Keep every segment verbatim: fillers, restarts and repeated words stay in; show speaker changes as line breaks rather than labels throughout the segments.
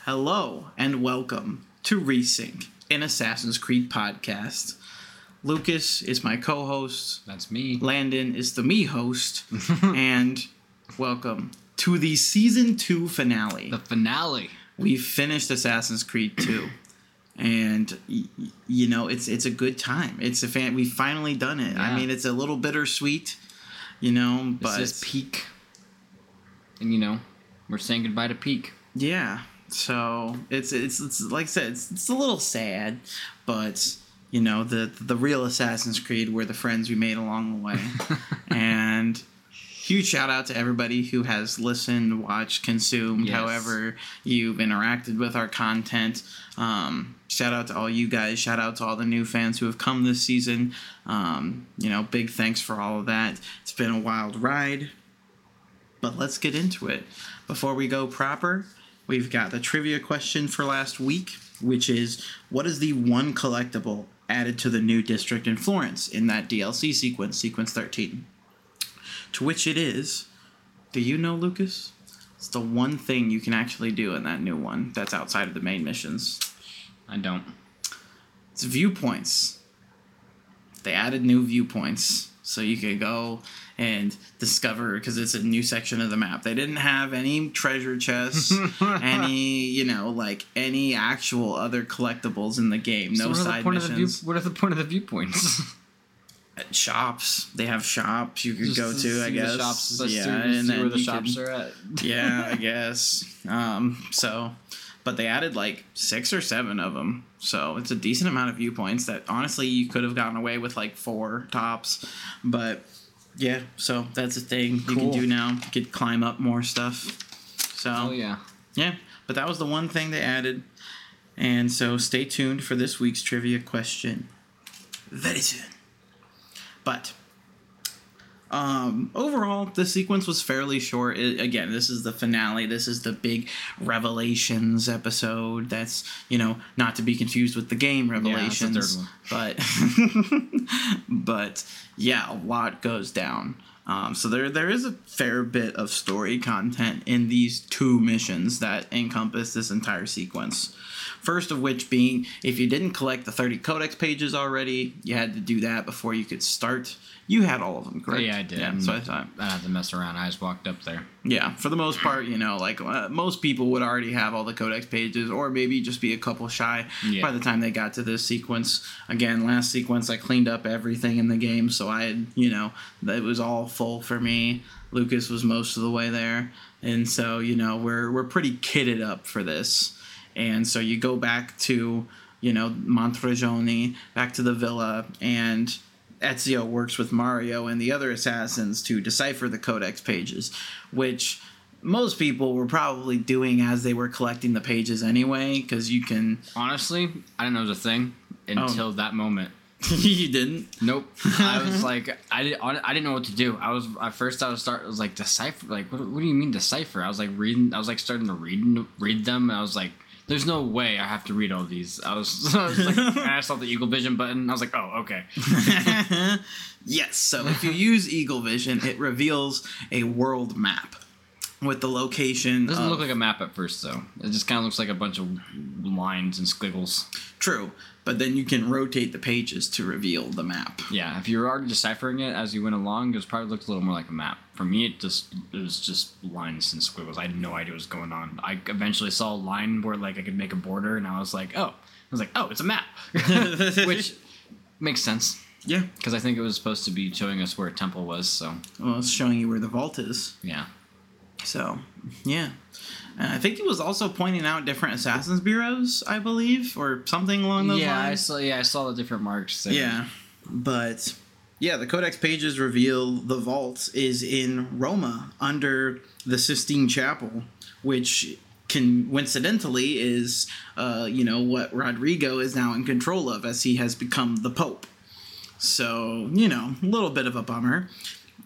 Hello and welcome to Resync, an Assassin's Creed podcast. Lucas is my co-host.
That's me.
Landon is the me host. And welcome to the season two finale.
The finale.
We've finished Assassin's Creed two. And, y- you know, it's it's a good time. It's a fan. We've finally done it.
Yeah.
I mean, it's a little bittersweet, you know, but...
This is peak. And, you know, we're saying goodbye to peak.
Yeah. So, it's, it's, it's like I said, it's, it's a little sad, but... You know, the the real Assassin's Creed were the friends we made along the way. And huge shout out to everybody who has listened, watched, consumed,
yes.
however you've interacted with our content. Um, shout out to all you guys. Shout out to all the new fans who have come this season. Um, you know, big thanks for all of that. It's been a wild ride. But let's get into it. Before we go proper, we've got the trivia question for last week, which is, what is the one collectible added to the new district in Florence in that D L C sequence, sequence thirteen? To which it is, do you know, Lucas? It's the one thing you can actually do in that new one that's outside of the main missions.
I don't.
It's viewpoints. They added new viewpoints, so you could go and discover, because it's a new section of the map. They didn't have any treasure chests, any, you know, like, any actual other collectibles in the game. No
so
side
missions.
view,
what are the point of the viewpoints?
shops. They have shops you could
Just
go to, I guess.
The shops. Let's
yeah,
see,
and
see
then
where the
you
shops
could,
are at.
yeah, I guess. Um, so, but they added like six or seven of them. So it's a decent amount of viewpoints that honestly you could have gotten away with like four tops. But yeah, so that's a thing you
Cool.
can do now. You could climb up more stuff. So
Oh, yeah.
yeah, but that was the one thing they added. And so stay tuned for this week's trivia question very soon. But um, overall, the sequence was fairly short. It, again, this is the finale. This is the big Revelations episode. That's, you know, not to be confused with the game Revelations.
Yeah, that's the third
one. But, but yeah, a lot goes down. Um, so there, there is a fair bit of story content in these two missions that encompass this entire sequence. First of which being, if you didn't collect the thirty codex pages already, you had to do that before you could start. You had all of them, correct?
Yeah, I did.
Yeah, so I thought.
I had to mess around. I just walked up there.
Yeah, for the most part, you know, like uh, most people would already have all the codex pages, or maybe just be a couple shy
Yeah.
by the time they got to this sequence. Again, last sequence, I cleaned up everything in the game, so I had, you know, it was all full for me. Lucas was most of the way there, and so, you know, we're we're pretty kitted up for this. And so you go back to, you know, Monteriggioni, back to the villa, and Ezio works with Mario and the other assassins to decipher the codex pages, which most people were probably doing as they were collecting the pages anyway, because you can...
Honestly, I didn't know it was a thing until
Oh.
that moment.
You didn't?
Nope. I was like, I didn't, I didn't know what to do. I was at first. I was start. I was like decipher. Like, what, what do you mean decipher? I was like reading. I was like starting to read read them. And I was like, there's no way I have to read all these. I was, I was like, and I saw the Eagle Vision button. I was like, oh, okay.
Yes. So if you use Eagle Vision, it reveals a world map with the location.
It doesn't
of,
look like a map at first, though. It just kind of looks like a bunch of lines and squiggles.
True, but then you can rotate the pages to reveal the map.
Yeah, if you were already deciphering it as you went along, it was probably looked a little more like a map. For me, it just it was just lines and squiggles. I had no idea what was going on. I eventually saw a line where like I could make a border, and I was like, oh, I was like, oh, it's a map, which makes sense.
Yeah.
Because I think it was supposed to be showing us where a temple was. So
Well, it's showing you where the vault is.
yeah.
So, yeah. And I think it was also pointing out different assassins bureaus, I believe, or something along those
yeah, I
lines.
saw. Yeah, I saw the different marks. There.
Yeah, but yeah, the Codex pages reveal the vault is in Roma under the Sistine Chapel, which can coincidentally is, uh, you know, what Rodrigo is now in control of as he has become the Pope. So, you know, a little bit of a bummer.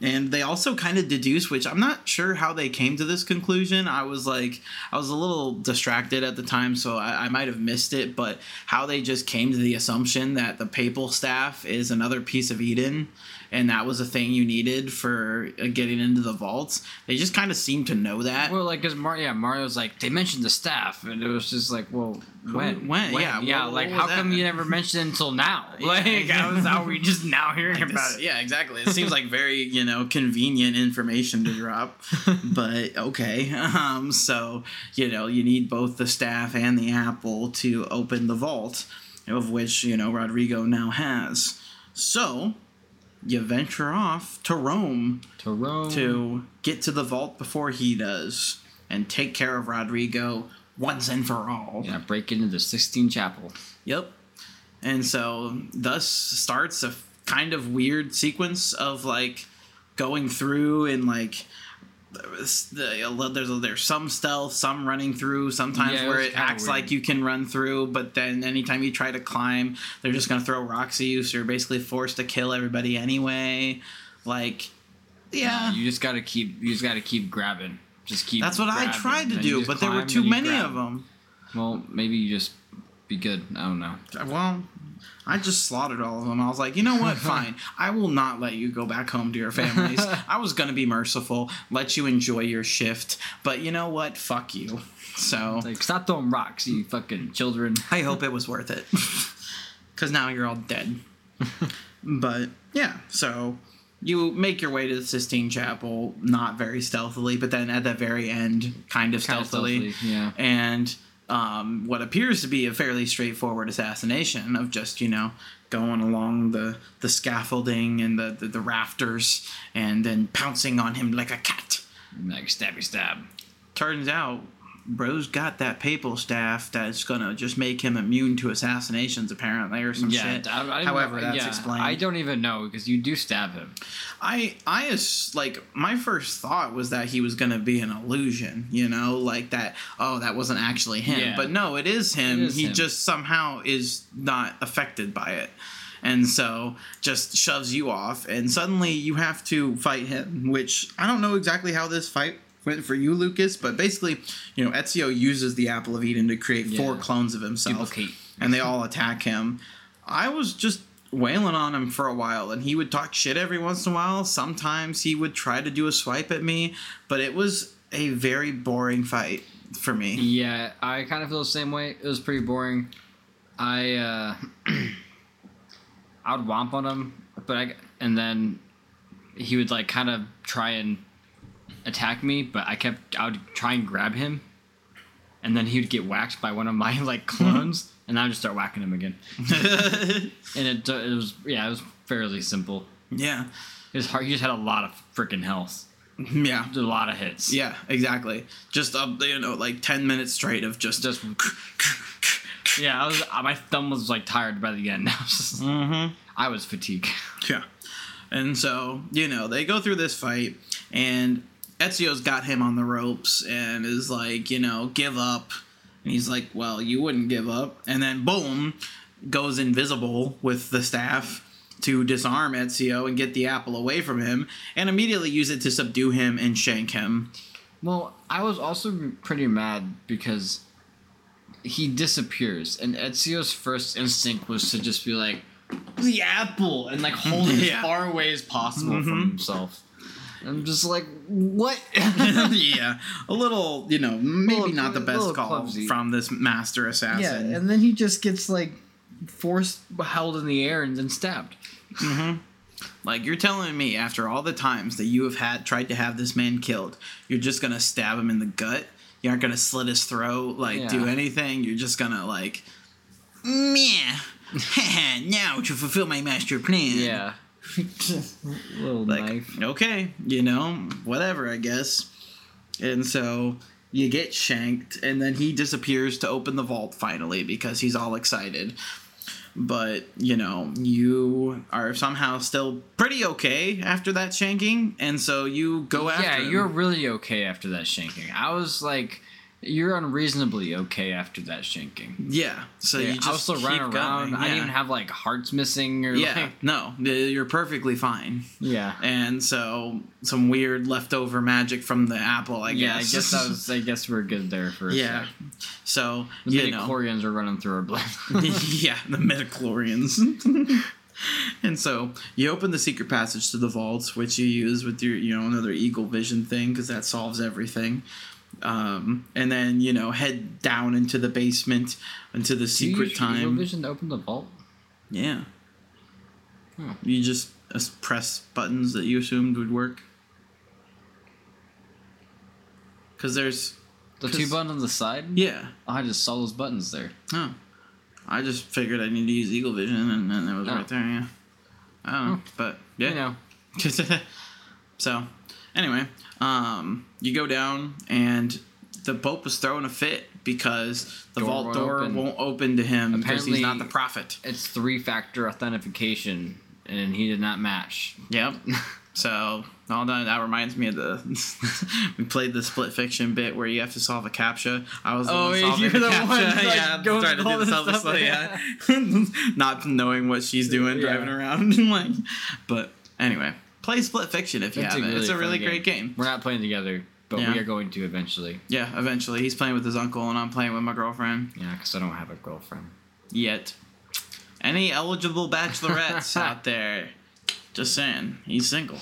And they also kind of deduce, which I'm not sure how they came to this conclusion. I was like, I was a little distracted at the time, so I, I might have missed it. But how they just came to the assumption that the papal staff is another piece of Eden, and that was a thing you needed for uh, getting into the vaults. They just kind of seemed to know that.
Well, like, cause Mar- yeah, Mario's like, they mentioned the staff, and it was just like, well, when?
When?
when?
Yeah,
yeah.
what-
like,
what
how
was
come
that?
you never mentioned it until now?
Yeah,
Like, how, is, how are we just now hearing
Like
about
this-
it?
Yeah, exactly. It seems like very, you know, convenient information to drop, but okay. Um, so, you know, you need both the staff and the apple to open the vault, of which, you know, Rodrigo now has. So, you venture off to Rome
To Rome.
to get to the vault before he does and take care of Rodrigo once and for all.
Yeah, break into the Sistine Chapel.
Yep. And so thus starts a kind of weird sequence of like going through and like there's, there's, there's some stealth, some running through, sometimes
Yeah, it
where
was
it
kinda
acts
weird.
like you can run through, but then anytime you try to climb, they're just going to throw rocks at you, so you're basically forced to kill everybody anyway. Like, yeah.
No, you just gotta keep. You just gotta keep grabbing. Just keep.
That's what I
grabbing,
tried to
then you
do,
just
but there were
climb,
too
then you
many
grab.
of them.
Well, maybe you just be good. I don't know.
Well, I just slaughtered all of them. I was like, you know what? Fine. I will not let you go back home to your families. I was going to be merciful, let you enjoy your shift. But you know what? Fuck you. So
Like, stop throwing rocks, you fucking children.
I hope it was worth it. Because now you're all dead. But yeah, so you make your way to the Sistine Chapel, not very stealthily, but then at the very end, kind of
Kinda
stealthily.
stealthily, yeah.
And um, what appears to be a fairly straightforward assassination of just, you know, going along the, the scaffolding and the, the, the rafters and then pouncing on him like a cat.
Like, stabby stab.
Turns out, bro's got that papal staff that's gonna just make him immune to assassinations, apparently, or some
Yeah,
shit.
I, I,
However, that's
yeah,
explained.
I don't even know, because you do stab him.
I, I, as- like, my first thought was that he was gonna be an illusion, you know, like that, oh, that wasn't actually him.
Yeah.
But no, it is him.
It is
he
him.
just somehow is not affected by it. And so just shoves you off, and suddenly you have to fight him, which I don't know exactly how this fight went for you, Lucas, but basically, you know, Ezio uses the Apple of Eden to create four
Yeah.
clones of himself.
Duplicate.
And they all attack him. I was just wailing on him for a while, and he would talk shit every once in a while. Sometimes he would try to do a swipe at me, but it was a very boring fight for me.
Yeah, I kind of feel the same way. It was pretty boring. I, uh... I would womp on him, but I... And then he would, like, kind of try and attack me, but I kept... I would try and grab him, and then he would get whacked by one of my, like, clones, and I would just start whacking him again. And it, it was... Yeah, it was fairly simple.
Yeah.
It was hard. He just had a lot of freaking health.
Yeah.
A lot of hits.
Yeah, exactly. Just, uh, you know, like ten minutes straight of just...
Just... Yeah, I was. My thumb was like tired by the end. I was, just,
Mm-hmm.
I was fatigued.
Yeah. And so, you know, they go through this fight, and Ezio's got him on the ropes and is like, you know, give up. And he's like, well, you wouldn't give up. And then, boom, goes invisible with the staff to disarm Ezio and get the apple away from him, and immediately use it to subdue him and shank him.
Well, I was also pretty mad because he disappears, and Ezio's first instinct was to just be like, the apple, and like hold it
Yeah.
as far away as possible
Mhm.
from himself. I'm just like, what?
Yeah, a little, you know, maybe
Little-
not the best
little
call
clumsy.
from this master assassin.
Yeah, and then he just gets like forced, held in the air, and then stabbed.
Mm-hmm. Like, you're telling me after all the times that you have had tried to have this man killed, you're just gonna stab him in the gut? You aren't gonna slit his throat, like,
Yeah.
do anything? You're just gonna, like, meh. Now to fulfill my master plan.
Yeah. Little
Like,
knife.
okay, you know, whatever, I guess. And so you get shanked, and then he disappears to open the vault finally because he's all excited. But, you know, you are somehow still pretty okay after that shanking, and so you go after
Yeah,
him.
you're really okay after that shanking. I was like, You're unreasonably okay after that shanking.
Yeah, so
Yeah,
you just
I was still
keep
running around.
going.
I didn't
Yeah.
even have like hearts missing or
Yeah,
like
no, you're perfectly fine.
yeah.
And so some weird leftover magic from the apple, I
Yeah, I
guess.
guess that was. I guess we're good there for a
yeah.
sec.
So
The
you know,
midichlorians are running through our blood.
yeah, the midichlorians. And so you open the secret passage to the vaults, which you use with your, you know, another eagle vision thing because that solves everything. Um, and then you know head down into the basement into the
Do you
secret
use your Eagle
time.
vision to open the vault?
Yeah.
Oh.
You just uh, press buttons that you assumed would work. Because there's...
The
'cause-
two buttons on the side?
Yeah.
Oh, I just saw those buttons there.
Oh. I just figured I need to use Eagle Vision, and then it was
Oh.
right there, yeah. I don't know, but yeah.
You know.
So, anyway, um, you go down, and the Pope is throwing a fit because the
Door
vault
won't
door
open.
won't open to him because he's
Apparently-
not the prophet.
It's three-factor authentication, and he did not match.
Yep. So all that that reminds me of the we played the split fiction bit where you have to solve a captcha. I was the
Oh,
one
yeah,
solving
you're
the
the
captcha.
one, like,
yeah,
going
trying to
through
do the
all this
self
stuff,
yeah. Not knowing what she's doing,
Yeah.
driving around, like. But anyway, play split fiction if you
It's a
haven't.
really
It's a
fun
really
game.
great game.
We're not playing together, but
Yeah.
we are going to eventually.
Yeah, eventually he's playing with his uncle and I'm playing with my girlfriend.
Yeah, because I don't have a girlfriend.
Yet, any eligible bachelorettes out there? Just saying, he's single.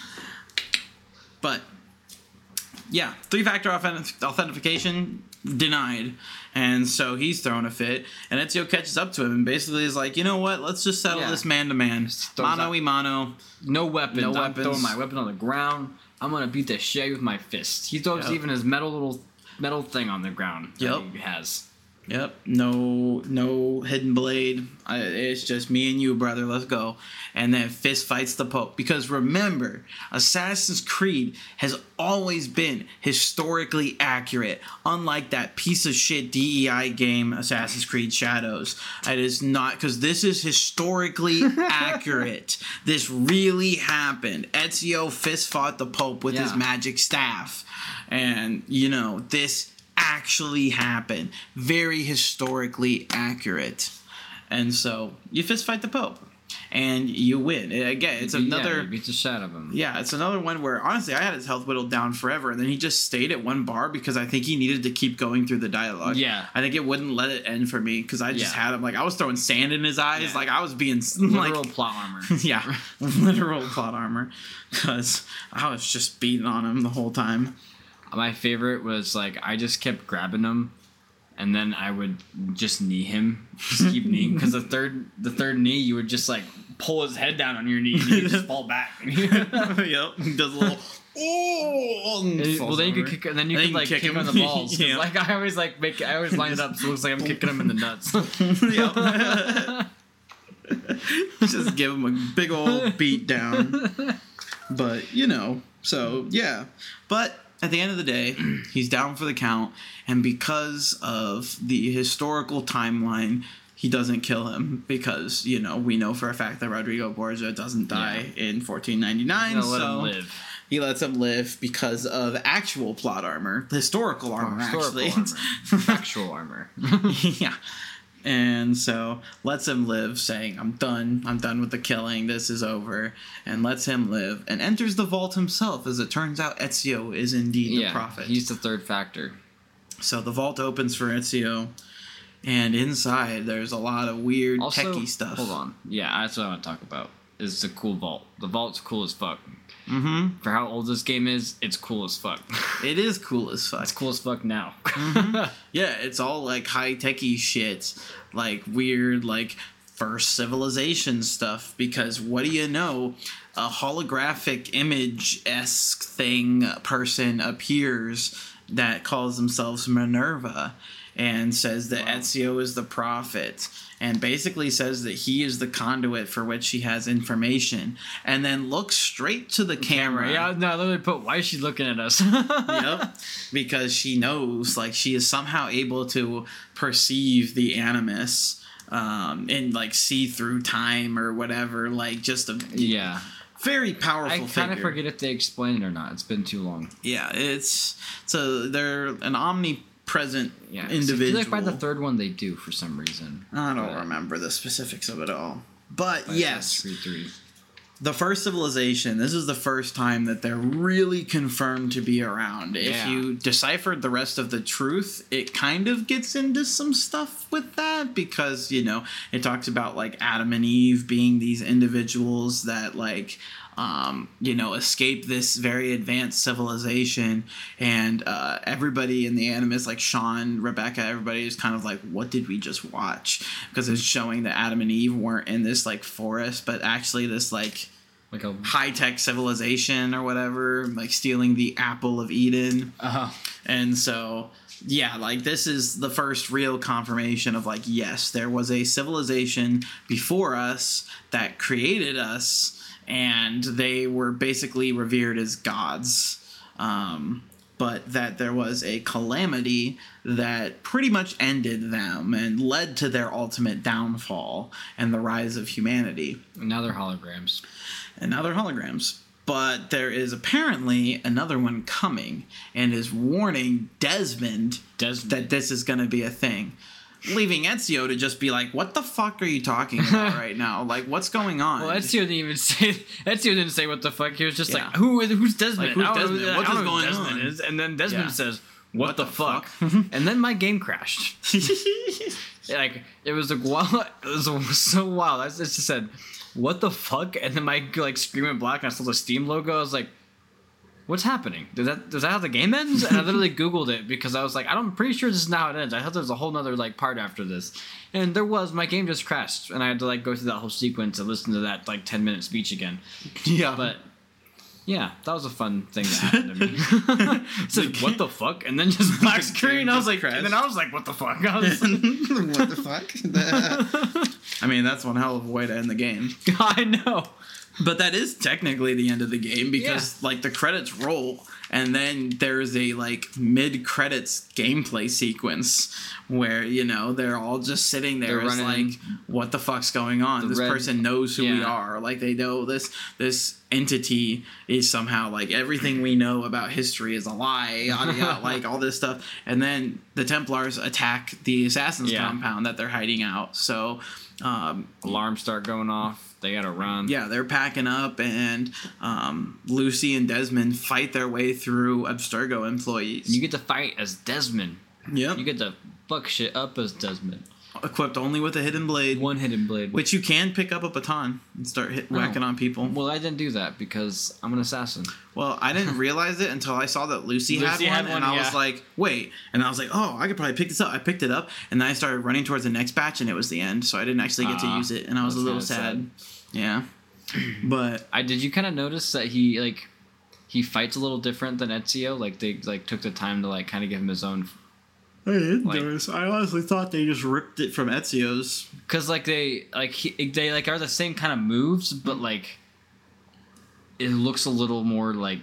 But yeah, three-factor authentic- authentication denied, and so he's throwing a fit. And Ezio catches up to him and basically is like, you know what? Let's just settle
Yeah.
this man to man,
throws
mano
out-
y mano.
No weapons.
No
I'm
weapons.
throwing my weapon on the ground. I'm gonna beat the shit out of you with my fist. He throws
Yep.
even his metal little metal thing on the ground. that
Yep.
He has.
Yep, no, no hidden blade. I, it's just me and you, brother. Let's go. And then fist fights the Pope. Because remember, Assassin's Creed has always been historically accurate. Unlike that piece of shit D E I game, Assassin's Creed Shadows. It is not, because this is historically accurate. This really happened. Ezio fist fought the Pope with his
Yeah.
magic staff. And, you know, this actually happened. Very historically accurate. And so you fist fight the Pope and you win. Again, it's
Yeah,
another
he beats the shit out of him.
yeah, it's another one where honestly I had his health whittled down forever and then he just stayed at one bar because I think he needed to keep going through the dialogue.
Yeah.
I think it wouldn't let it end for me because I just
Yeah.
had him like I was throwing sand in his eyes,
Yeah.
like I was being like
Literal plot armor.
yeah, literal plot armor because I was just beating on him the whole time.
My favorite was like I just kept grabbing him, and then I would just knee him, just keep kneeing because the third the third knee you would just like pull his head down on your knee and he would just fall back.
Yep, he does a little. Oh, and
And-
falls
well, then you
over.
could kick, and then you
And
could
you
like
kick
kick, him in
him.
the balls. 'Cause,
Yeah.
Like I always like make, I always line it up so it looks like I'm kicking him in the nuts.
Yep. Just give him a big old beat down. But, you know, so, yeah. But at the end of the day, he's down for the count. And because of the historical timeline, he doesn't kill him. Because, you know, we know for a fact that Rodrigo Borgia doesn't die in fourteen ninety-nine.
Gonna let
so
him live.
he lets him live because of actual plot armor. Historical armor,
Historical
actually.
armor. Actual armor.
Yeah. And so lets him live, saying, I'm done. I'm done with the killing. This is over. And lets him live. And enters the vault himself. As it turns out, Ezio is indeed
yeah,
the prophet.
he's the third factor.
So the vault opens for Ezio. And inside, there's a lot of weird
Also,
techie stuff.
hold on. Yeah, that's what I want to talk about. Is the cool vault. The vault's cool as fuck.
Mm-hmm.
For how old this game is, it's cool as fuck.
It is cool as fuck.
It's cool as fuck now.
Yeah, it's all like high techy shit, like weird, like first civilization stuff. Because what do you know? A holographic image esque thing person appears that calls themselves Minerva and says that
Wow.
Ezio is the prophet. And basically says that he is the conduit for which she has information. And then looks straight to the camera.
Yeah, no, I literally put, why is she looking at us?
Yep. Because she knows, like, she is somehow able to perceive the animus um, and, like, see through time or whatever. Like, just a
Yeah.
very powerful
I kind of
figure.
forget if they explain it or not. It's been too long.
Yeah, it's so they're an omni present
Yeah,
individual.
I feel like by the third one they do for some reason.
I don't
But-
remember the specifics of it all. But
by
yes,
Creed three.
the first civilization, this is the first time that they're really confirmed to be around. If
Yeah.
you deciphered the rest of the truth, it kind of gets into some stuff with that because, you know, it talks about like Adam and Eve being these individuals that like um, you know, escape this very advanced civilization, and uh, everybody in the anime is like Sean, Rebecca, everybody is kind of like, what did we just watch? Because it's showing that Adam and Eve weren't in this like forest, but actually this like
Like a
high-tech civilization or whatever, like stealing the apple of Eden.
uh
And so, yeah, like this is the first real confirmation of like, yes, there was a civilization before us that created us, and they were basically revered as gods. Um, but that there was a calamity that pretty much ended them and led to their ultimate downfall and the rise of humanity.
now they're holograms.
And now they're holograms. But there is apparently another one coming and is warning Desmond,
Desmond.
that this is going to be a thing. Leaving Ezio to just be like, what the fuck are you talking about right now? Like, what's going on?
Well, Ezio didn't even say. Ezio didn't say what the fuck. He was just
Yeah.
like, "Who? Who's Desmond?
Like, who's
I don't know-
Desmond?
I
What
don't
is
know who
going
Desmond
on?"
is." And then Desmond
Yeah.
says, "What,
What
the,
the
fuck?"
fuck?
And then my game crashed. Like it was like wild. It was so wild. I just said, "What the fuck?" And then my like screen went black, and I saw the Steam logo. I was like, "What's happening? Does that does that how the game ends?" And I literally Googled it because I was like, "I'm pretty sure this is not how it ends." I thought there was a whole nother like part after this, and there was. My game just crashed, and I had to like go through that whole sequence and listen to that like ten minute speech again.
Yeah.
But yeah, that was a fun thing that happened to me. It said, "What the fuck?" And then just black
The
screen.
game
I was
just
like,
crashed.
and then I was like, "What the fuck?" I, was,
what the fuck? I mean, that's one hell of a way to end the game.
I know.
But that is technically the end of the game because, like, the credits roll, and then there's a, like, mid-credits gameplay sequence where, you know, they're all just sitting there
They're
as,
running
like, what the fuck's going on?
the
This
red-
person knows who we
yeah.
are. Like, they know this this entity is somehow, like, everything we know about history is a lie, yada, yada, like, all this stuff. And then the Templars attack the Assassin's
Yeah.
compound that they're hiding out. So, um,
Alarms start going off. They gotta run.
yeah, they're packing up, and um, Lucy and Desmond fight their way through Abstergo employees.
And you get to fight as Desmond.
yep.
You get to fuck shit up as Desmond.
Equipped only with a hidden blade,
One hidden blade.
which you can pick up a baton and start hit,
Oh.
whacking on people.
Well, I didn't do that because I'm an assassin.
Well, I didn't realize it until I saw that Lucy,
Lucy
had,
had
one,
one,
and I
yeah.
was like, wait. And I was like, oh, I could probably pick this up. I picked it up, and then I started running towards the next batch, and it was the end, so I didn't actually get to
Ah,
use it, and I was a
that's
little
kinda
sad. Yeah. But
I did you kind of notice that he like he fights a little different than Ezio? Like they like took the time to like kind of give him his own.
I didn't
Like-
notice. I honestly thought they just ripped it from Ezio's.
Cause like they like he, they like are the same kind of moves, but like it looks a little more like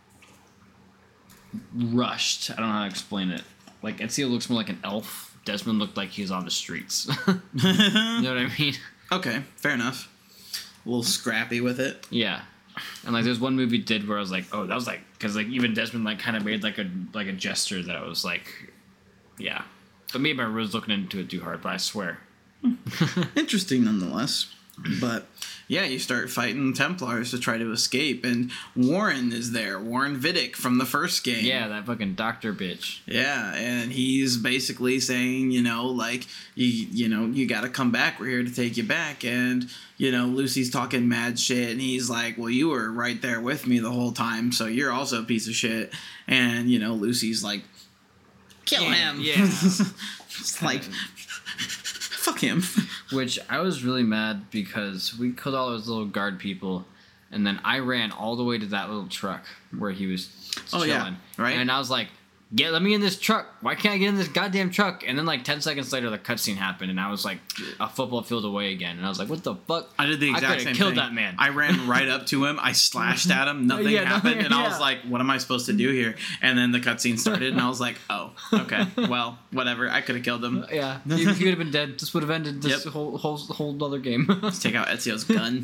rushed. I don't know how to explain it. Like Ezio looks more like an elf. Desmond looked like he's on the streets. You know what I mean?
Okay, fair enough. A little scrappy with it.
Yeah. And like there's one movie did where I was like, oh, that was like because like even Desmond like kind of made like a like a gesture that I was like, yeah. But maybe I was looking into it too hard. But I swear.
Interesting nonetheless. But yeah, you start fighting Templars to try to escape, and Warren is there. Warren Vidic from the first game.
Yeah, that fucking doctor bitch.
Yeah, and he's basically saying, you know, like, you you know, you got to come back. We're here to take you back. And, you know, Lucy's talking mad shit, and he's like, well, you were right there with me the whole time, so you're also a piece of shit. And, you know, Lucy's like, kill
Yeah,
him.
yeah.
It's like, fuck him.
Which I was really mad because we killed all those little guard people, and then I ran all the way to that little truck where he was
Oh,
chilling.
yeah, right.
And I was like, "Get, let me in this truck. Why can't I get in this goddamn truck?" And then like ten seconds later, the cutscene happened, and I was like a football field away again. And I was like, "What the fuck?"
I did the
I
exact
coulda
same
killed
thing.
that man.
I ran right up to him. I slashed at him. Nothing
Yeah,
happened.
nothing-
and I
yeah.
was like, what am I supposed to do here? And then the cutscene started, and I was like, oh, okay. Well, whatever. I could have killed him.
Yeah, you, you could have been dead. This would have ended this
Yep.
whole whole whole other game.
Let's take out Ezio's gun.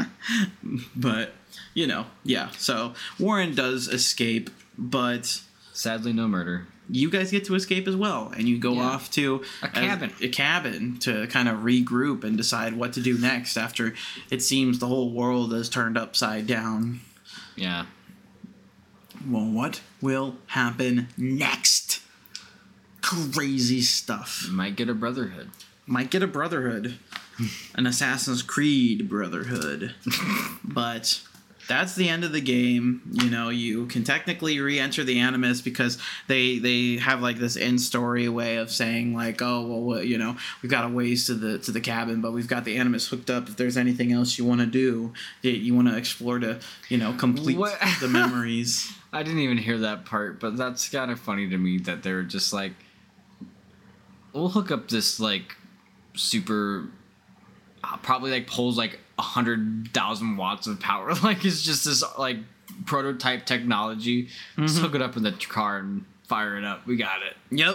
But, you know, yeah. So Warren does escape, but
Sadly, no murder.
You guys get to escape as well, and you go
Yeah.
off to
A cabin.
a cabin to kind of regroup and decide what to do next after it seems the whole world is turned upside down.
Yeah.
Well, what will happen next? Crazy stuff.
Might get a brotherhood.
Might get a brotherhood. An Assassin's Creed brotherhood. But that's the end of the game. You know, you can technically re-enter the Animus because they they have like this in-story way of saying like, oh well, well, you know, we've got a ways to the to the cabin, but we've got the Animus hooked up. If there's anything else you want to do, you, you want to explore to, you know, complete
What?
the memories.
I didn't even hear that part, but that's kind of funny to me that they're just like, we'll hook up this like super, uh, probably like pulls like a hundred thousand watts of power. Like it's just this like prototype technology. Mm-hmm. Just hook it up in the car and fire it up. We got it.
Yep.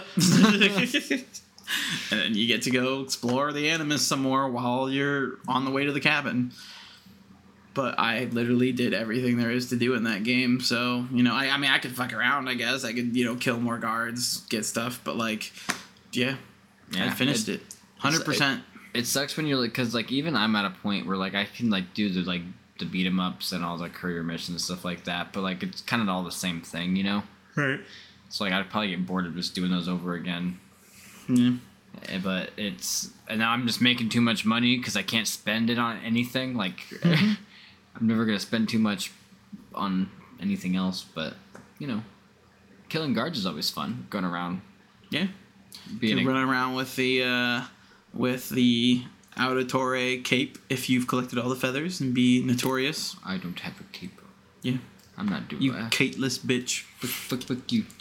And then you get to go explore the Animus some more while you're on the way to the cabin. But I literally did everything there is to do in that game. So, you know, I, I mean, I could fuck around, I guess. I could, you know, kill more guards, get stuff. But, like, yeah, yeah I finished it. it. one hundred percent.
It, it sucks when you're, like, because, like, even I'm at a point where, like, I can, like, do the, like, the beat-em-ups and all the career missions and stuff like that. But, like, it's kind of all the same thing, you know?
Right.
So, like, I'd probably get bored of just doing those over again.
Yeah.
But it's... And now I'm just making too much money because I can't spend it on anything. Like... Mm-hmm. I'm never going to spend too much on anything else, but, you know, killing guards is always fun. Going around.
Yeah.
Being
a- running around with the, uh, with the Auditore cape if you've collected all the feathers and be notorious.
I don't have a cape.
Yeah.
I'm not doing
you
that.
You cateless bitch.
Fuck, fuck, fuck you.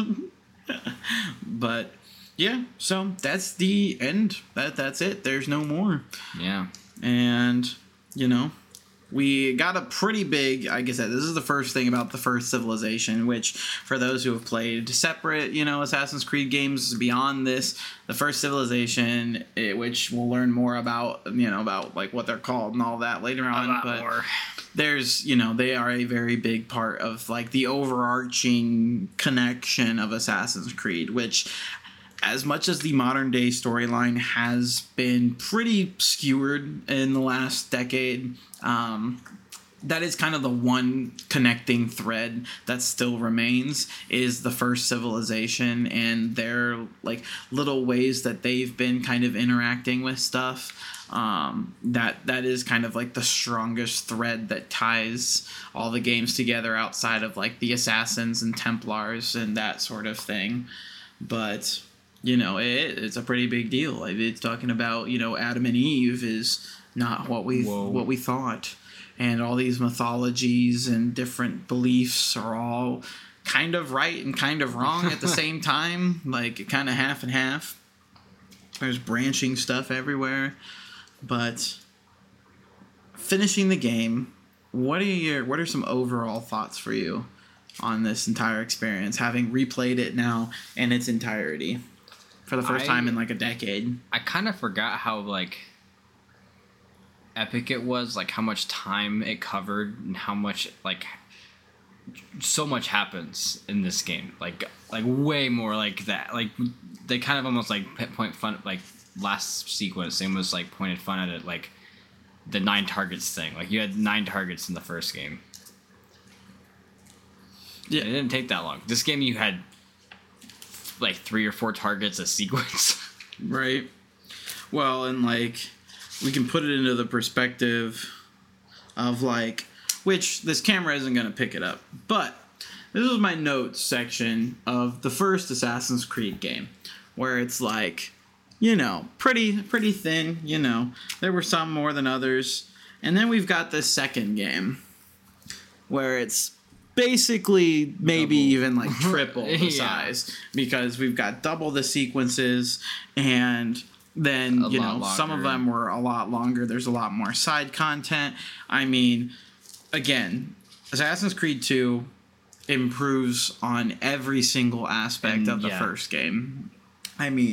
But, yeah, so that's the end. That That's it. There's no more.
Yeah.
And, you know... We got a pretty big, like I said, this is the first thing about the first Civilization, which for those who have played separate, you know, Assassin's Creed games beyond this, the first Civilization, it, which we'll learn more about, you know, about like what they're called and all that later on.
A lot
but
more.
There's, you know, they are a very big part of like the overarching connection of Assassin's Creed, which... As much as the modern day storyline has been pretty skewered in the last decade, um, that is kind of the one connecting thread that still remains is the first Civilization and their like little ways that they've been kind of interacting with stuff. Um, that that is kind of like the strongest thread that ties all the games together outside of like the Assassins and Templars and that sort of thing. But... You know, it, it's a pretty big deal. Like, it's talking about, you know, Adam and Eve is not what we
Whoa.
what we thought, and all these mythologies and different beliefs are all kind of right and kind of wrong at the same time, like kind of half and half. There's branching stuff everywhere, but finishing the game, what are your what are some overall thoughts for you on this entire experience, having replayed it now in its entirety? For the first I, time in like a decade.
I kind of forgot how like epic it was, like how much time it covered and how much like so much happens in this game. Like like way more like that. Like they kind of almost like point fun like last sequence. They almost like pointed fun at it like the nine targets thing. Like you had nine targets in the first game. Yeah, it didn't take that long. This game you had like three or four targets a sequence.
Right. Well, and like we can put it into the perspective of like, which this camera isn't going to pick it up, but this was my notes section of the first Assassin's Creed game, where it's like, you know, pretty pretty thin, you know. There were some more than others. And then we've got this second game where it's basically maybe double. Even like triple the yeah. size, because we've got double the sequences, and then a you know longer. Some of them were a lot longer. There's a lot more side content. I mean, again, Assassin's Creed two improves on every single aspect and, of the yeah. first game. I mean,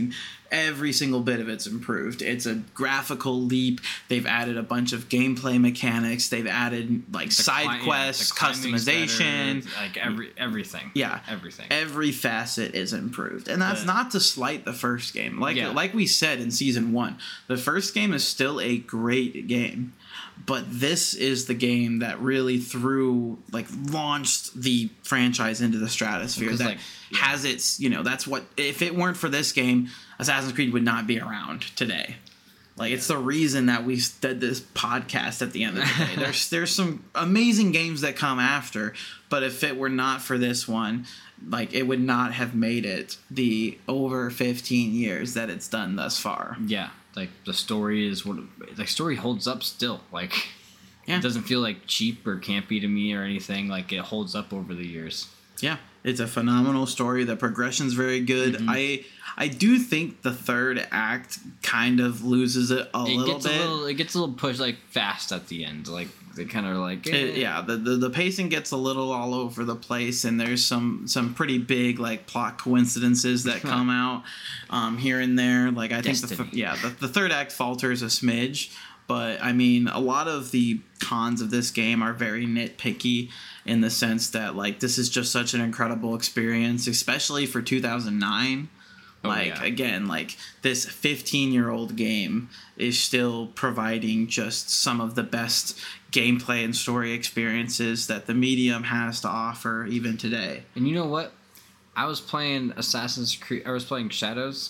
every single bit of it's improved. It's a graphical leap. They've added a bunch of gameplay mechanics. They've added like the side cli- quests, yeah, customization,
better, like every everything.
Yeah,
everything.
Every facet is improved, and that's but, not to slight the first game. Like
yeah.
like we said in season one, the first game is still a great game. But this is the game that really threw, like, launched the franchise into the stratosphere. That like, yeah. has its, you know, that's what, if it weren't for this game, Assassin's Creed would not be around today. Like, it's the reason that we did this podcast at the end of the day. There's there's some amazing games that come after, but if it were not for this one, like, it would not have made it the over fifteen years that it's done thus far.
Yeah. Like, the story is what the story holds up still. Like, yeah. It doesn't feel like cheap or campy to me or anything. Like, it holds up over the years.
Yeah, it's a phenomenal story. The progression's very good. Mm-hmm. I I do think the third act kind of loses it a
it
little
gets
bit.
A little, it gets a little pushed, like, fast at the end. Like, they kind of like... Eh.
It, yeah, the, the the pacing gets a little all over the place, and there's some, some pretty big, like, plot coincidences that come out um, here and there. Like, I Destiny. think, the th- yeah, the, the third act falters a smidge, but, I mean, a lot of the cons of this game are very nitpicky in the sense that, like, this is just such an incredible experience, especially for two thousand nine. Oh, like, yeah. Again, like, this fifteen-year-old game is still providing just some of the best gameplay and story experiences that the medium has to offer even today.
And you know what? I was playing Assassin's Creed... I was playing Shadows,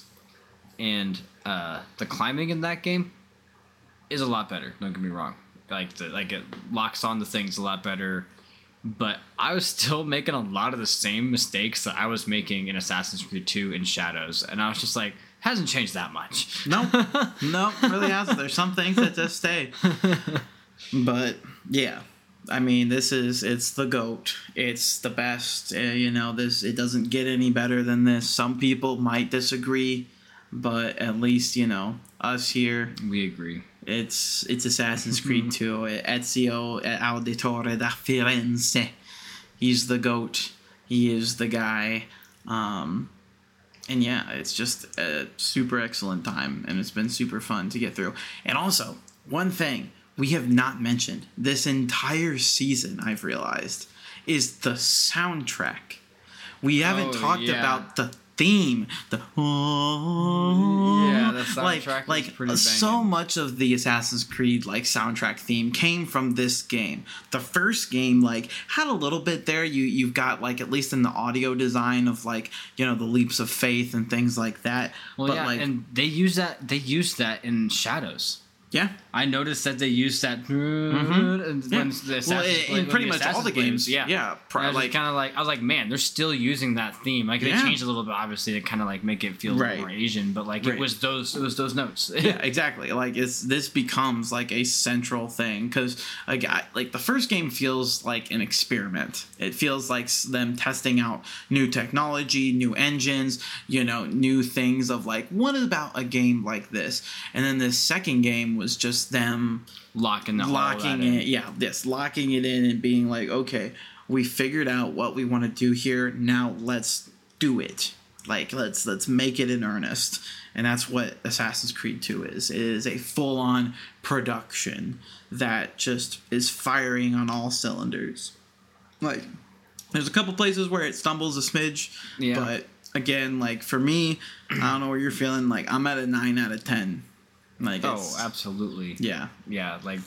and uh, the climbing in that game is a lot better. Don't get me wrong. Like, the, like it locks on the things a lot better. But I was still making a lot of the same mistakes that I was making in Assassin's Creed two in Shadows. And I was just like, hasn't changed that much.
No, no, really hasn't. There's some things that just stay. But, yeah. I mean, this is, it's the GOAT. It's the best. Uh, you know, this, it doesn't get any better than this. Some people might disagree, but at least, you know, us here.
We agree.
It's it's Assassin's Creed two. Ezio Auditore da Firenze. He's the GOAT. He is the guy. Um, and yeah, it's just a super excellent time, and it's been super fun to get through. And also, one thing we have not mentioned this entire season, I've realized, is the soundtrack. We haven't oh, talked yeah. about the theme, the oh,
yeah, the soundtrack
like,
is
like
pretty banging.
So much of the Assassin's Creed like soundtrack theme came from this game. The first game like had a little bit there. You you've got like at least in the audio design of like you know the leaps of faith and things like that.
Well,
but,
yeah,
like,
and they use that. They use that in Shadows.
Yeah,
I noticed that they used that.
Mm-hmm.
And
yeah.
when the
well, in
when
pretty
the
much all the games. Yeah, yeah.
Pro- I was like, kind of like I was like, man, they're still using that theme. Like
yeah.
they changed a little bit, obviously, to kind of like make it feel a
right.
little more Asian. But like
right.
it was those, it was those notes.
Yeah, exactly. Like it's this becomes like a central thing because like I, like the first game feels like an experiment. It feels like them testing out new technology, new engines, you know, new things of like what about a game like this? And then this second game was just them.
Locking the
locking it, in. yeah, this locking it in and being like, okay, we figured out what we want to do here. Now let's do it. Like let's let's make it in earnest, and that's what Assassin's Creed two is. It is a full-on production that just is firing on all cylinders. Like, there's a couple places where it stumbles a smidge,
yeah.
but again, like for me, I don't know where you're feeling. Like I'm at a nine out of ten. Like
oh, absolutely.
Yeah.
Yeah, like,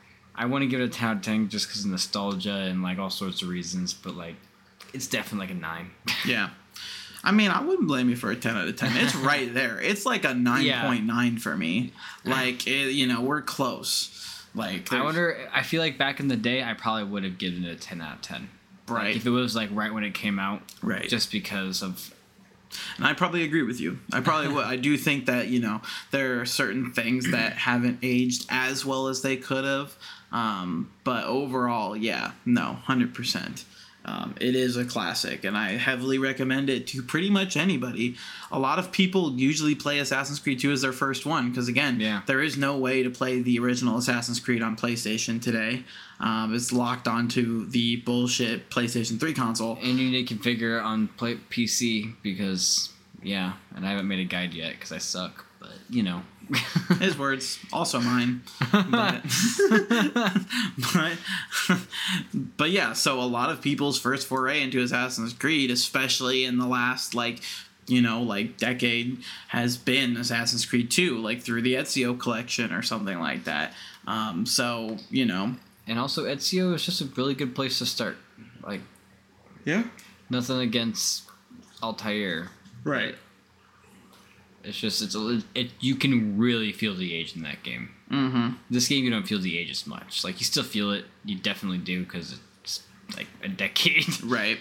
I want to give it a ten out of ten just because of nostalgia and, like, all sorts of reasons, but, like, it's definitely like a nine.
Yeah. I mean, I wouldn't blame you for a ten out of ten. It's right there. It's like a nine point nine yeah. for me. Like, it, you know, we're close. Like,
I wonder, I feel like back in the day, I probably would have given it a ten out of ten.
Right.
Like, if it was, like, right when it came out.
Right.
Just because of...
And I probably agree with you. I probably would. I do think that, you know, there are certain things that haven't aged as well as they could have. Um, but overall, yeah, no, one hundred percent. Um, it is a classic, and I heavily recommend it to pretty much anybody. A lot of people usually play Assassin's Creed two as their first one, because, again,
yeah.
there is no way to play the original Assassin's Creed on PlayStation today. Um, it's locked onto the bullshit PlayStation three console.
And you need to configure on play- P C, because Yeah, and I haven't made a guide yet because I suck. But you know,
his words, also mine. But, but, but yeah, so a lot of people's first foray into Assassin's Creed, especially in the last like, you know, like decade, has been Assassin's Creed two, like through the Ezio collection or something like that. Um, so you know,
and also Ezio is just a really good place to start. Like,
yeah,
nothing against Altair,
right?
It's just it's a it you can really feel the age in that game.
Mm-hmm.
This game you don't feel the age as much. Like you still feel it, you definitely do because it's like a decade,
right?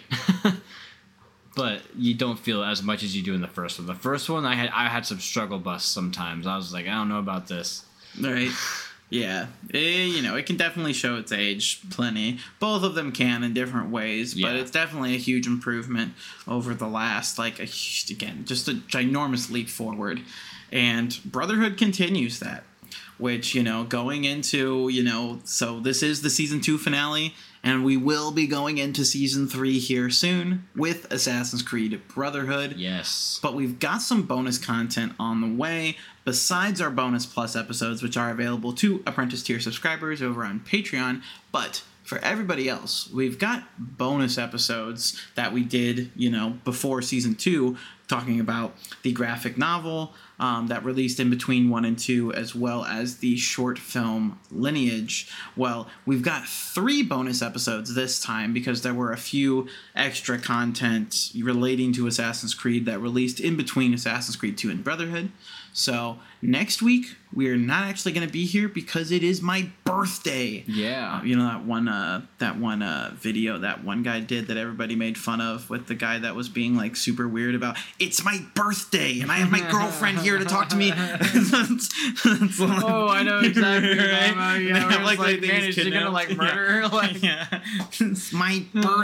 But you don't feel it as much as you do in the first one. The first one I had I had some struggle bus sometimes. I was like, I don't know about this.
Right. Yeah, it, you know, it can definitely show its age plenty. Both of them can in different ways, but
Yeah.
it's definitely a huge improvement over the last, like, a, again, just a ginormous leap forward. And Brotherhood continues that, which, you know, going into, you know, so this is the season two finale, and we will be going into season three here soon with Assassin's Creed Brotherhood.
Yes.
But we've got some bonus content on the way besides our bonus plus episodes, which are available to Apprentice tier subscribers over on Patreon. But for everybody else, we've got bonus episodes that we did, you know, before season two, talking about the graphic novel um, that released in between one and two, as well as the short film Lineage. Well, we've got three bonus episodes this time because there were a few extra content relating to Assassin's Creed that released in between Assassin's Creed two and Brotherhood. So next week, we're not actually going to be here because it is my birthday.
Yeah.
Uh, you know that one uh, that one uh, video that one guy did that everybody made fun of with the guy that was being like super weird about, it's my birthday and I have my girlfriend here to talk to me. that's, that's like,
Oh, I know exactly.
Right?
Right?
They
Yeah,
have,
like, like, man, is she gonna like murder her? Like,
yeah. It's my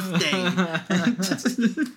birthday.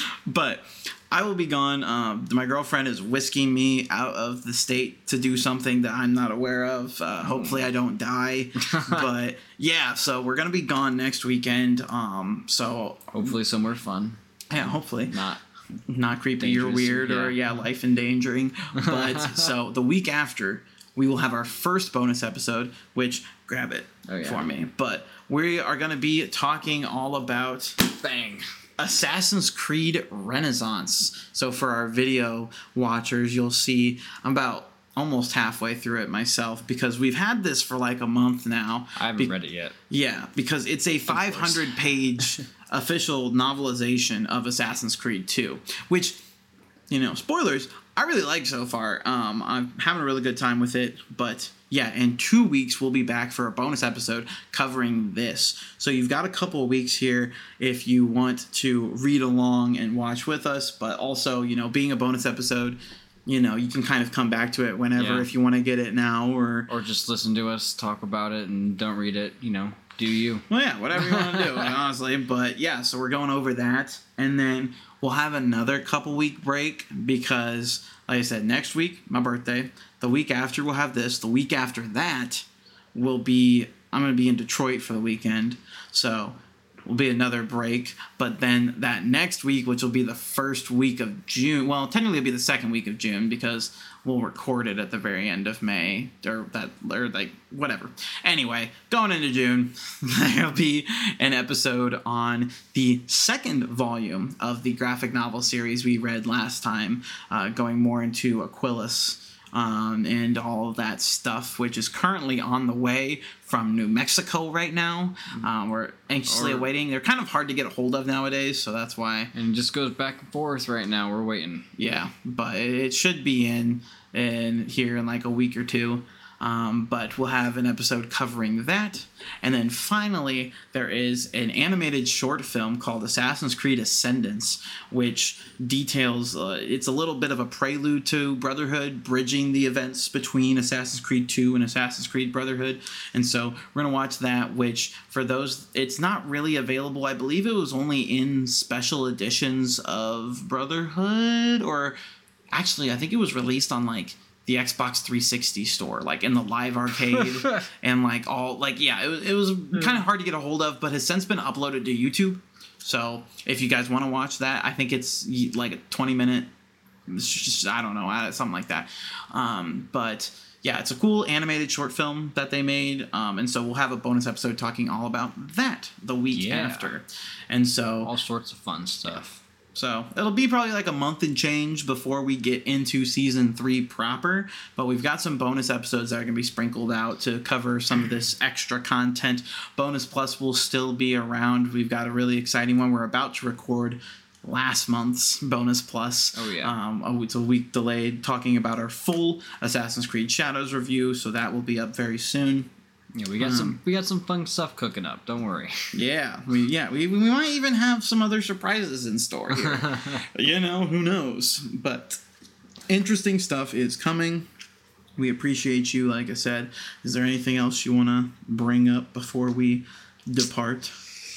But I will be gone. Um, my girlfriend is whisking me out of the state to do something that I'm not aware of. Uh, hopefully I don't die. But yeah, so we're going to be gone next weekend. Um, so
hopefully somewhere fun.
Yeah, hopefully.
Not
not creepy or
dangerous,
weird or,
yeah.
yeah, life endangering. But so the week after, we will have our first bonus episode, which, grab it
Oh, yeah.
for me. But we are going to be talking all about
Bang.
Assassin's Creed Renaissance. So for our video watchers, you'll see I'm about almost halfway through it myself because we've had this for like a month now.
I haven't
Be-
read it yet.
Yeah, because it's a five hundred page official novelization of Assassin's Creed two, which, you know, spoilers, I really like so far. Um, I'm having a really good time with it, but yeah, in two weeks we'll be back for a bonus episode covering this. So you've got a couple of weeks here if you want to read along and watch with us, but also, you know, being a bonus episode, you know, you can kind of come back to it whenever
Yeah.
if you want to get it now or...
Or just listen to us talk about it and don't read it, you know, do you.
Well, yeah, whatever you want to do, honestly. But yeah, so we're going over that. And then we'll have another couple week break because, like I said, next week, my birthday. The week after, we'll have this. The week after that will be, I'm going to be in Detroit for the weekend. So will be another break. But then that next week, which will be the first week of June, well, technically it'll be the second week of June because we'll record it at the very end of May or that or like whatever. Anyway, going into June, there'll be an episode on the second volume of the graphic novel series we read last time, uh, going more into Aquilus. Um, and all of that stuff, which is currently on the way from New Mexico right now. Um, we're anxiously
Or-
awaiting. They're kind of hard to get a hold of nowadays, so that's why.
And it just goes back and forth right now. We're waiting.
Yeah, but it should be in in here in like a week or two. Um, but we'll have an episode covering that. And then finally, there is an animated short film called Assassin's Creed Ascendance, which details, uh, it's a little bit of a prelude to Brotherhood, bridging the events between Assassin's Creed two and Assassin's Creed Brotherhood. And so we're going to watch that, which for those, it's not really available. I believe it was only in special editions of Brotherhood, or actually, I think it was released on like the Xbox three sixty store, like in the live arcade and like all like, yeah, it was, it was kind of hard to get a hold of, but has since been uploaded to YouTube. So if you guys want to watch that, I think it's like a twenty minute It's just, I don't know, something like that. Um, but yeah, it's a cool animated short film that they made. Um, and so we'll have a bonus episode talking all about that the week
Yeah.
after. And so
all sorts of fun stuff.
So it'll be probably like a month and change before we get into season three proper. But we've got some bonus episodes that are going to be sprinkled out to cover some of this extra content. Bonus Plus will still be around. We've got a really exciting one we're about to record last month's Bonus Plus.
Oh, yeah.
Um, oh, it's a week delayed, talking about our full Assassin's Creed Shadows review. So that will be up very soon.
Yeah, we got um, some we got some fun stuff cooking up. Don't worry.
Yeah, we yeah we we might even have some other surprises in store here. You know, who knows? But interesting stuff is coming. We appreciate you. Like I said, is there anything else you want to bring up before we depart?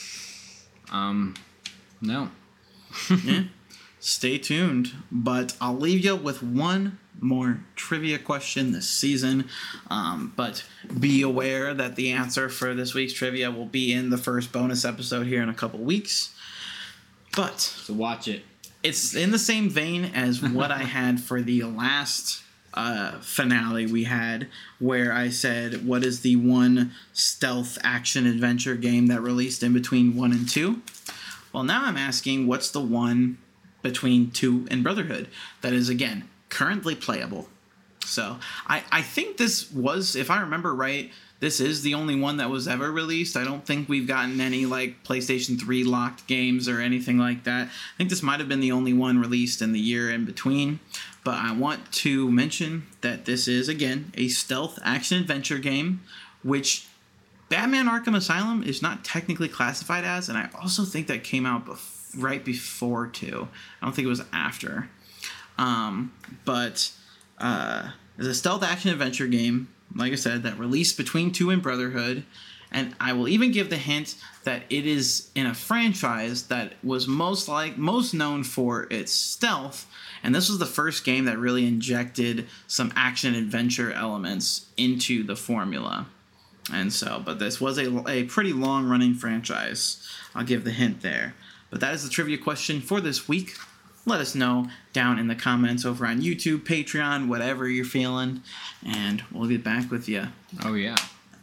Um, no.
Yeah. Stay tuned. But I'll leave you with one more trivia question this season. Um, but be aware that the answer for this week's trivia will be in the first bonus episode here in a couple weeks. But
So watch it.
It's in the same vein as what I had for the last uh, finale we had, where I said, what is the one stealth action adventure game that released in between one and two? Well, now I'm asking, what's the one between two and Brotherhood that is, again, currently playable? So I, I think this was, if I remember right, this is the only one that was ever released. I don't think we've gotten any like PlayStation three locked games or anything like that. I think this might have been the only one released in the year in between. But I want to mention that this is, again, a stealth action adventure game, which Batman Arkham Asylum is not technically classified as, and I also think that came out bef- right before two. I don't think it was after. Um, but uh, it's a stealth action adventure game, like I said, that released between two and Brotherhood. And I will even give the hint that it is in a franchise that was most like most known for its stealth. And this was the first game that really injected some action adventure elements into the formula. And so, but this was a, a pretty long running franchise. I'll give the hint there. But that is the trivia question for this week. Let us know down in the comments over on YouTube, Patreon, whatever you're feeling, and we'll get back with you.
Oh, yeah.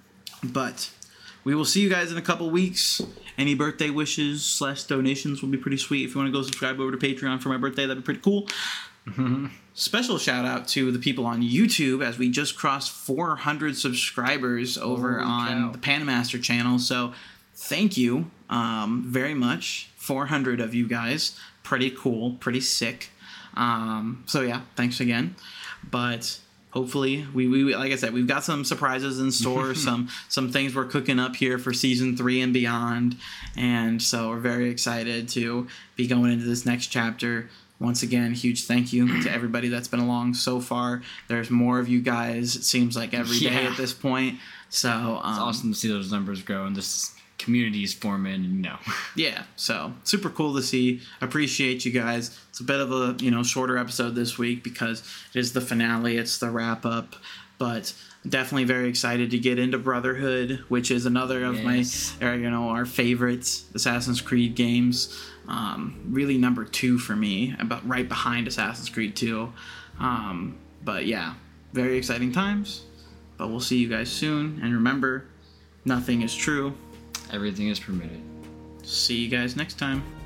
But we will see you guys in a couple weeks. Any birthday wishes slash donations will be pretty sweet. If you want to go subscribe over to Patreon for my birthday, that'd be pretty cool. Mm-hmm. Special shout out to the people on YouTube, as we just crossed four hundred subscribers over
Holy
on
cow.
the Panamaster channel. So thank you um, very much. four hundred of you guys. Pretty cool. Pretty sick. Um, so yeah, thanks again. But hopefully, we, we like I said, we've got some surprises in store, some some things we're cooking up here for season three and beyond. And so we're very excited to be going into this next chapter. Once again, huge thank you to everybody that's been along so far. There's more of you guys, it seems like, every day
Yeah.
at this point. So um,
It's awesome to see those numbers grow and this community is forming, and you know.
Yeah, so super cool to see. Appreciate you guys. It's a bit of a, you know, shorter episode this week because it is the finale, it's the wrap up, but definitely very excited to get into Brotherhood, which is another of
Yes.
my, or, you know, our favorite Assassin's Creed games. Um, really number two for me, about right behind Assassin's Creed two. Um, but yeah, very exciting times. But we'll see you guys soon, and remember, nothing is true.
Everything is permitted.
See you guys next time.